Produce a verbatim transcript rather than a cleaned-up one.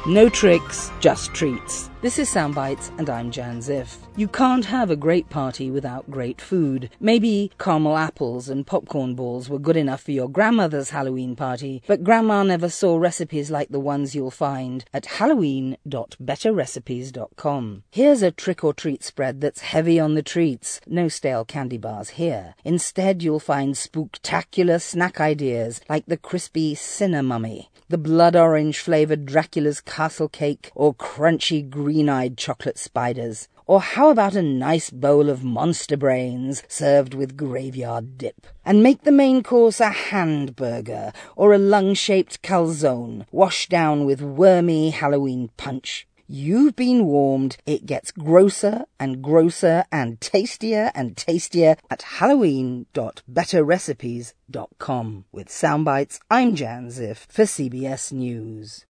No tricks, just treats. This is Soundbites, and I'm Jan Ziff. You can't have a great party without great food. Maybe caramel apples and popcorn balls were good enough for your grandmother's Halloween party, but Grandma never saw recipes like the ones you'll find at halloween dot better recipes dot com. Here's a trick-or-treat spread that's heavy on the treats. No stale candy bars here. Instead, you'll find spooktacular snack ideas like the crispy Cinnamummy, the blood orange flavoured Dracula's Castle Cake, or crunchy green-eyed chocolate spiders. Or how about a nice bowl of monster brains served with graveyard dip? And make the main course a hand burger or a lung-shaped calzone, washed down with wormy Halloween punch. You've been warned. It gets grosser and grosser and tastier and tastier at halloween dot better recipes dot com. With Soundbites, I'm Jan Ziff for C B S News.